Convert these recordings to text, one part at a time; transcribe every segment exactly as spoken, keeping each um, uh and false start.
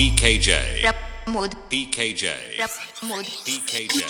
D K J. Pramod D K J. Pramod D K J.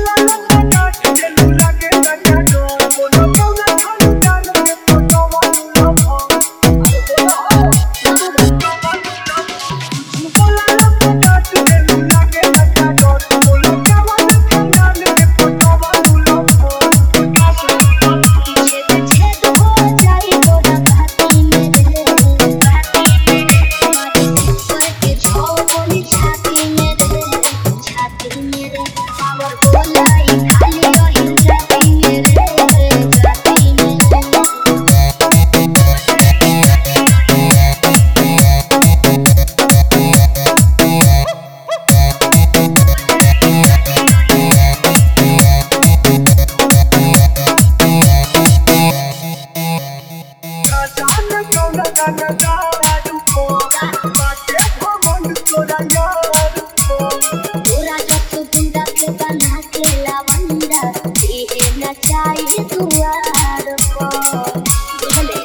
तोरा जब गुंडा के बना के लवंडा दिहे न चाहिए दुआर पर भले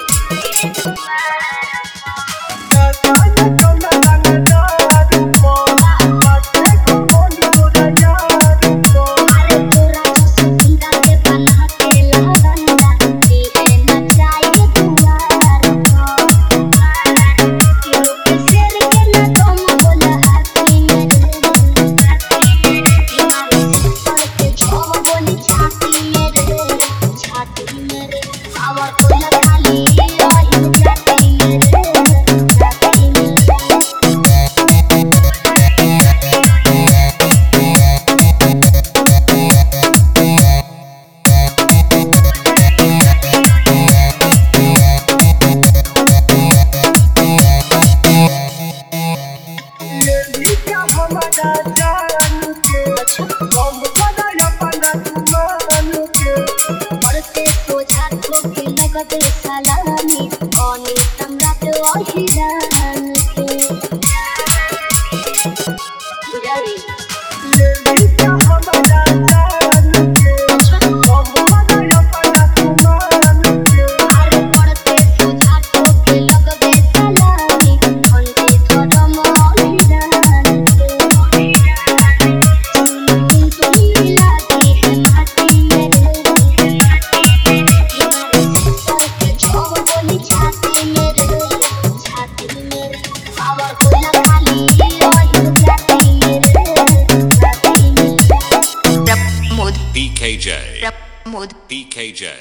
सलामी ओनी सम्राट ओहिरान के बुझाई ले क्या हमारा जान के हम हमारा अपना तुमान के अरे पड़ते सुझा के लगबे सलामी ओनी धर्म ओहिरान के तुम लागी है माटी मेरे D K J. Pramod D K J.